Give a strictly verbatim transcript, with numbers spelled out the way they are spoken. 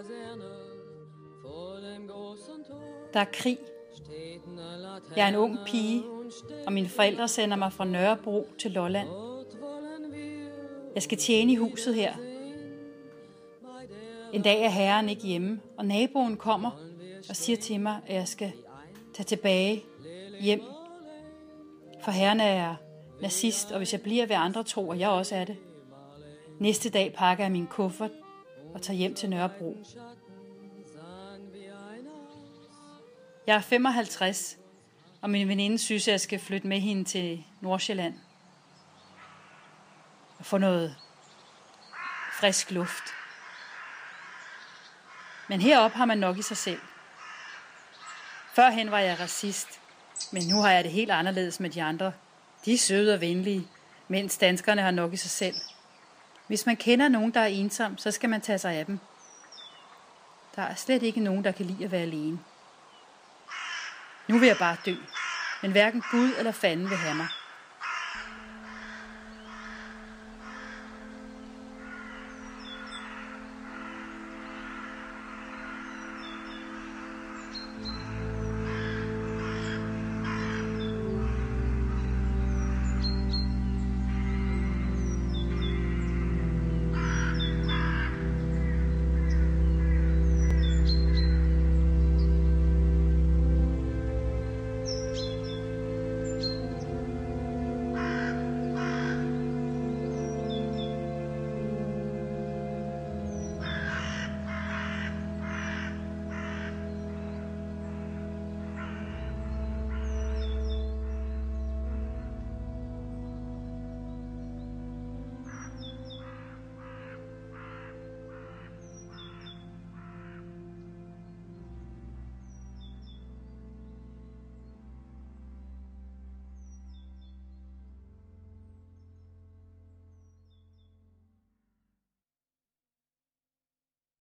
Der er krig. Jeg er en ung pige, og mine forældre sender mig fra Nørrebro til Lolland. Jeg skal tjene i huset her. En dag er herren ikke hjemme, og naboen kommer og siger til mig, at jeg skal tage tilbage hjem. For herren er nazist, og hvis jeg bliver ved andre tro, og jeg også er det. Næste dag pakker jeg min kuffert og tager hjem til Nørrebro. Jeg er femoghalvtreds, og min veninde synes, at jeg skal flytte med hende til Nordsjælland og få noget frisk luft. Men heroppe har man nok i sig selv. Førhen var jeg racist, men nu har jeg det helt anderledes med de andre. De er søde og venlige, mens danskerne har nok i sig selv. Hvis man kender nogen, der er ensom, så skal man tage sig af dem. Der er slet ikke nogen, der kan lide at være alene. Nu vil jeg bare dø, men hverken Gud eller fanden vil have mig.